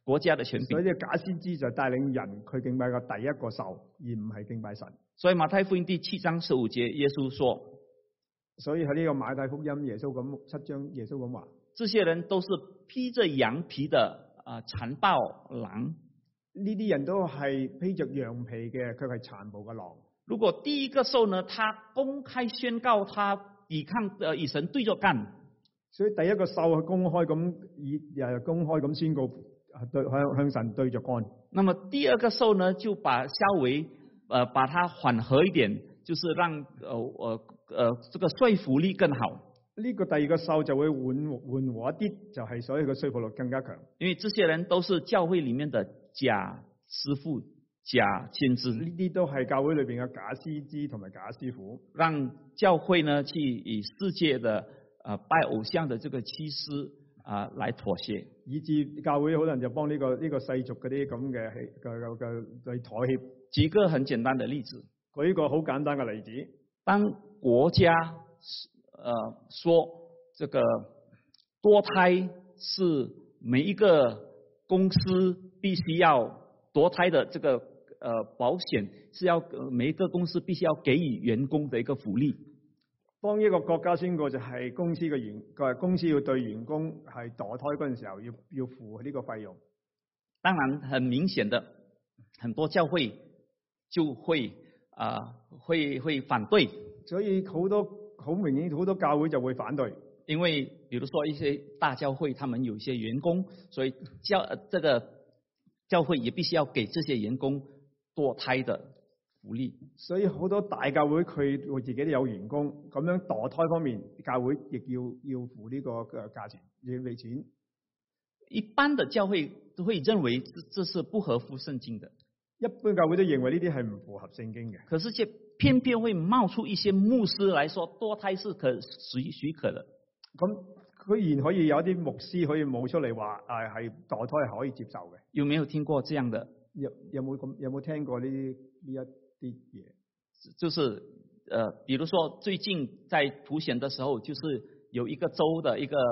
國家的權柄。 所以呢個假先知就帶領人去敬拜個第一個獸，而唔係敬拜神。 所以馬太福音第7章15節，耶穌說， 所以喺呢個馬太福音耶穌咁7章耶穌咁話， 這些人都是披着羊皮的殘暴狼。 呢啲人都係披着羊皮嘅，佢係殘暴嘅狼。 如果第一個獸呢，他公開宣告他抵抗與神對着幹， 所以第一個獸係公開咁宣告向神對着幹。 那麼第二個獸呢，就稍微把它緩和一點，就是讓這個說服力更好。 呢個第二個獸就會緩和一啲，就係所以個說服力更加強。 因為這些人都是教會裡面的假師傅、假先知， 呢啲都係教會裏邊嘅假先知同埋假師傅， 讓教會呢去與世界的拜偶像的這個趨勢來妥協， 以致教會可能就幫呢個世俗嗰啲咁嘅去妥協。 舉個很簡單的例子， 舉一個好簡單嘅例子， 當國家說這個墮胎是每一個公司必須要墮胎的這個保險，是要每一個公司必須要給予員工的一個福利。 當一個國家宣告就係公司要對員工係墮胎嗰陣時候要付呢個費用。 當然很明顯的，很多教會就會反對，所以好明顯好多教會就會反對， 因為比如說一些大教會，他們有一些員工，所以這個教會也必須要給這些員工墮胎的福利。 所以好多大教會佢自己都有員工，咁樣墮胎方面，教會亦要付呢個價錢，要俾錢。 一般的教會都會認為這是不合乎聖經的， 一般教會都認為呢啲係唔符合聖經嘅。 可是卻偏偏會冒出一些牧師來說墮胎是許可的。 咁居然可以有一啲牧師可以冒出嚟話係墮胎係可以接受嘅。 有沒有聽過這樣的？ 有冇聽過呢一啲嘢？ 就是比如說最近在普選的時候，就是有一個州的一個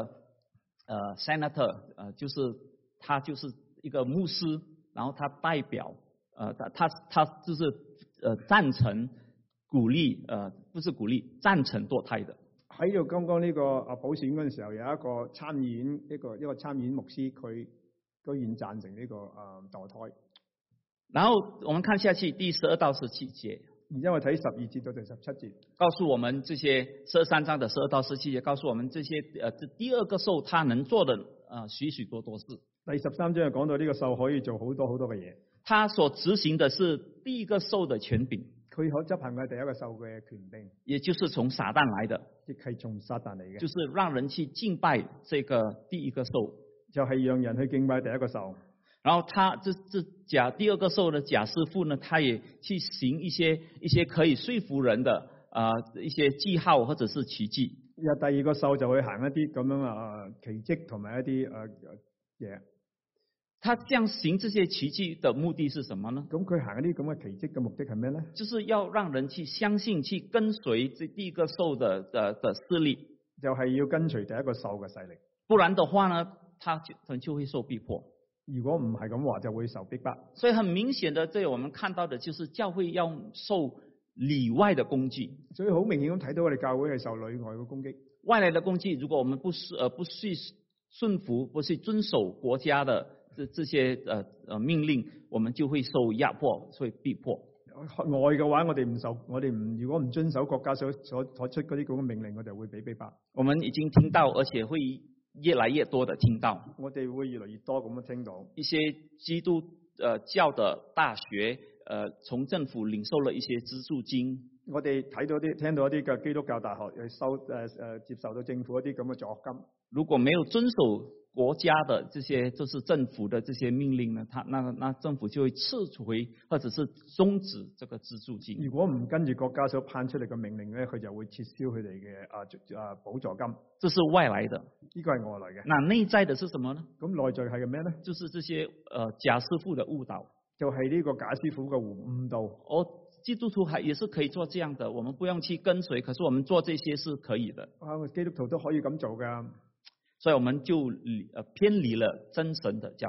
senator，就是他就是一個牧師，然後他代表他就是贊成鼓勵不是鼓勵贊成墮胎的。 喺度剛剛呢個普選嗰陣時候，有一個參議院一個參議院牧師，佢居然贊成呢個墮胎。 然後我們看下去第12到17節， 然之後睇12節到第17節， 告訴我們這些13章的12到17節，告訴我們這些這第二個獸他能做的許多事。 第13章就講到呢個獸可以做好多嘅嘢。 他所執行的是第一個獸的權柄， 佢可執行嘅第一個獸嘅權柄， 也就是從撒旦來的， 亦係從撒旦嚟嘅， 就是讓人去敬拜這個第一個獸， 就係讓人去敬拜第一個獸。 然後他第二個獸的假師傅呢，他也去行一些可以說服人的一些記號或者是奇蹟。 有第二個獸就會行一啲咁樣奇蹟同埋一啲嘢。 他這樣行這些奇蹟的目的是什麼呢？ 咁佢行一啲咁嘅奇蹟嘅目的係咩呢？就是要讓人去相信、去跟隨這第一個獸的勢力， 就係要跟隨第一個獸嘅勢力。 不然的話呢，他就會受逼迫。 如果唔係咁話，就會受逼迫。 所以很明顯的，這我們看到的就是教會要受裏外的攻擊。 所以好明顯咁睇到我哋教會係受裏外嘅攻擊。 外來的攻擊，如果我們不去順服，不去遵守國家的這些命令，我們就會受壓迫，會逼迫。 外嘅話，如果唔遵守國家所出嗰啲咁嘅命令，我哋會被逼迫。 我們已經聽到，而且會越來越多的聽到。 我哋會越來越多咁樣聽到一些基督教的大學從政府領受了一些資助金。 我哋聽到一啲嘅基督教大學接受到政府一啲咁嘅助學金。 如果沒有遵守國家的這些就是政府的這些命令呢，那政府就會撤回或者是終止這個資助金。 如果唔跟住國家所判出嚟嘅命令咧，佢就會撤銷佢哋嘅補助金。 這是外來的， 呢個係外來嘅。 那內在的是什麼呢？ 咁內在係咩呢？ 就是這些假師傅的誤導， 就係呢個假師傅嘅誤導。 基督徒也是可以做這樣的，我們不用去跟隨，可是我們做這些是可以的。 基督徒都可以咁做噶。 所以我們就偏離了真神的教導。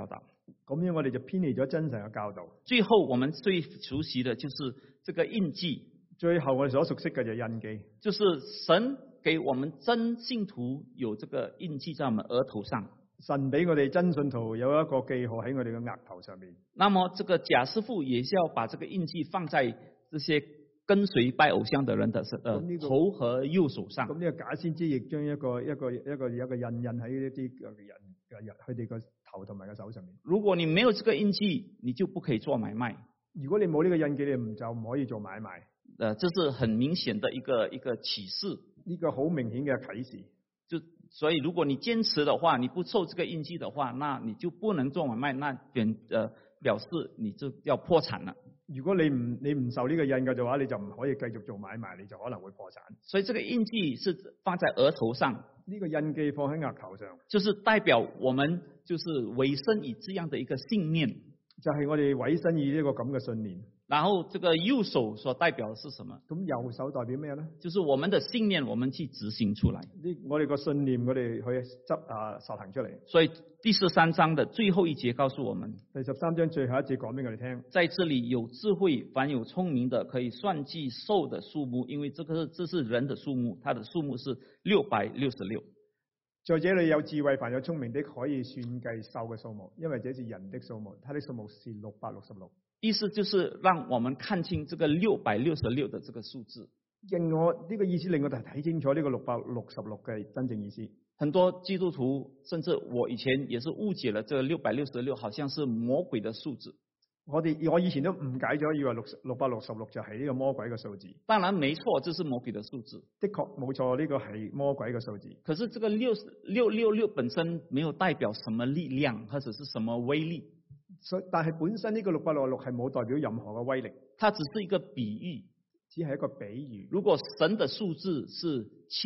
咁樣我哋就偏離咗真神嘅教導。 最後我們最熟悉的就是這個印記， 最後我哋所熟悉嘅就係印記， 就是神給我們真信徒有這個印記在我們額頭上。 神俾我哋真信徒有一個記號喺我哋嘅額頭上面。 那麼這個假師傅也是要把這個印記放在這些跟隨拜偶像的人的頭和右手上。 咁呢個假先知亦將一個印喺一啲人佢哋個頭同埋個手上面。 如果你沒有這個印記，你就不可以做買賣。 如果你冇呢個印記，你就唔可以做買賣。 這是很明顯的一個啟示。 呢個好明顯嘅啟示。 所以如果你堅持的話，你不受這個印記的話，那你就不能做買賣，那表示你就要破產了。 如果你唔受呢個印嘅話，你就唔可以繼續做買賣，你就可能會破產。 所以這個印記是放在額頭上， 呢個印記放喺額頭上， 就是代表我們就是委身以這樣的一個信念， 就係我哋委身以呢個咁嘅信念。 然後這個右手所代表的是什麼？ 咁右手代表咩呢？ 就是我們的信念，我們去執行出來。 我哋個信念，我哋去實行出嚟。 所以第13章的最後一節告訴我們， 第13章最後一節講俾我哋聽， 在這裡有智慧，凡有聰明的，可以算計獸的數目，因為這是人的數目，它的數目是666。 在這裡有智慧，凡有聰明的，可以算計獸嘅數目，因為這是人的數目，它的數目是666。 意思就是讓我們看清這個666的這個數字。 呢個意思令我哋睇清楚呢個666嘅真正意思。 很多基督徒甚至我以前也是誤解了，這個666好像是魔鬼的數字。 我以前都誤解咗，以為666就係呢個魔鬼嘅數字。 當然沒錯，這是魔鬼的數字。 的確冇錯，呢個係魔鬼嘅數字。 可是這個666本身沒有代表什麼力量或者是什麼威力。 但係本身呢個666係冇代表任何嘅威力， 它只是一個比喻， 只係一個比喻。 如果神的數字是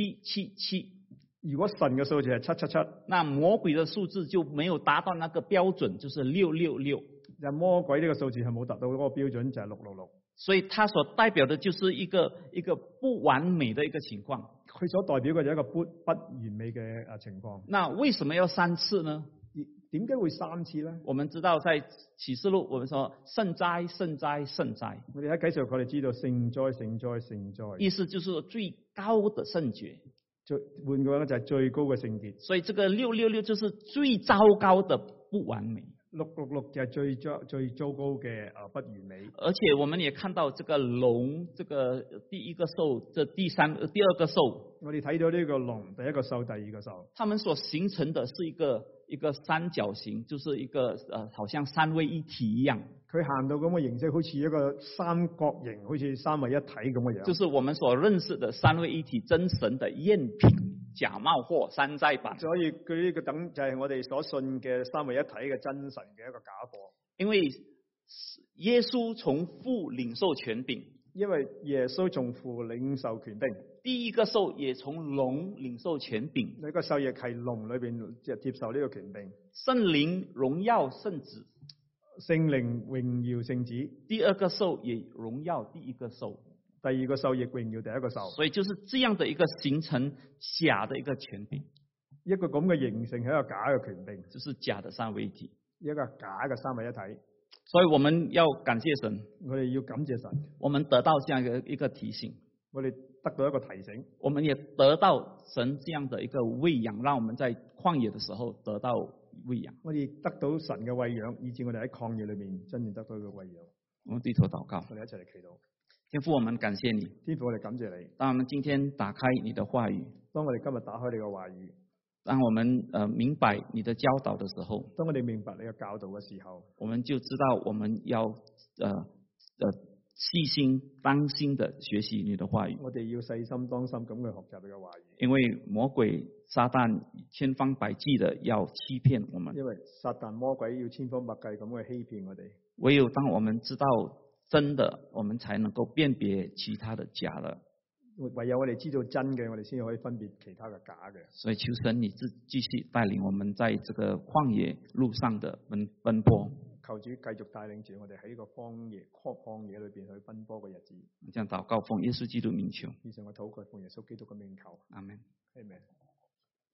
777， 如果神嘅數字係777， 那魔鬼的數字就沒有達到那個標準，就是666。 就魔鬼呢個數字係冇達到嗰個標準，就係666。 所以它所代表的就是一個不完美的一個情況。 佢所代表嘅就係一個不完美嘅情況。 那為什麼要3次呢？ 點解會3次呢？ 我們知道在啟示錄，我們說聖哉聖哉聖哉。 我哋喺啟示錄，我哋知道聖哉聖哉聖哉， 意思就是最高的聖潔。 換句話就係最高嘅聖潔。 所以這個666就是最糟糕的不完美。 666就係最糟糕嘅不完美。 而且我們也看到這個龍，這個第一個獸，這第二個獸。 我哋睇到呢個龍，第一個獸，第二個獸。 它們所形成的是一個三角形，就是一個好像三位一體一樣。 佢行到咁嘅形式，好似一個三角形，好似三位一體咁嘅樣。 就是我們所認識的三位一體真神的贗品、假冒貨、山寨版。 所以佢呢個等就係我哋所信嘅三位一體嘅真神嘅一個假貨。 因為耶穌從父領受權柄， 因為耶穌從父領受權柄。 第一個獸也從龍領受權柄。 呢個獸亦係龍裏邊接受呢個權柄。 聖靈榮耀聖子。 聖靈榮耀聖子。 第二個獸也榮耀第一個獸。 第二個獸亦榮耀第一個獸。 所以就是這樣的一個形成假的一個權柄。 一個咁嘅形成係一個假嘅權柄， 就是假的三位一體。 一個假嘅三位一體。 所以我們要感謝神。 我哋要感謝神。我們得到這樣一個提醒。 我哋得到一個提醒。 我們也得到神這樣的一個餵養，讓我們在曠野的時候得到餵養。 我哋得到神嘅餵養，以致我哋喺曠野裏面真正得到一個餵養。 我們低頭禱告。 我哋一齊嚟祈禱。 天父，我們感謝你。 天父，我哋感謝你。 當我們今天打開你的話語， 當我哋今日打開你嘅話語， 當我們明白你的教導的時候， 當我哋明白你嘅教導嘅時候， 我們就知道我們要細心當心的學習你的話語。 我哋要細心當心咁去學習你嘅話語。 因為魔鬼撒旦千方百計的要欺騙我們。 因為撒旦魔鬼要千方百計咁去欺騙我哋。 唯有當我們知道真的，我們才能夠辨別其他的假的。 唯有我哋知道真嘅，我哋先可以分別其他嘅假嘅。 所以求神你繼續帶領我們在這個曠野路上的奔波。 求主繼續帶領住我哋喺呢個曠野裏邊去奔波嘅日子。 這樣禱告奉耶穌基督名求。 以上我禱告奉耶穌基督嘅名求。 阿門。 阿門。